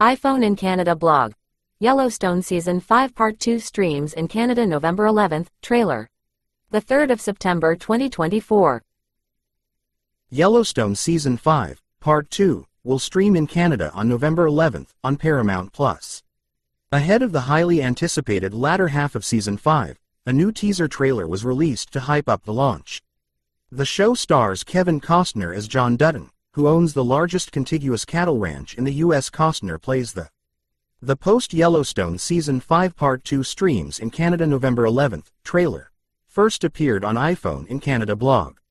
iPhone in Canada blog. Yellowstone Season 5 Part 2 streams in Canada November 11th, trailer. The 3rd of September 2024. Yellowstone Season 5, Part 2, will stream in Canada on November 11th on Paramount+. Ahead of the highly anticipated latter half of Season 5, a new teaser trailer was released to hype up the launch. The show stars Kevin Costner as John Dutton, who owns the largest contiguous cattle ranch in the U.S. Costner plays the post-Yellowstone Season 5 Part 2 streams in Canada November 11th, trailer. First appeared on iPhone in Canada blog.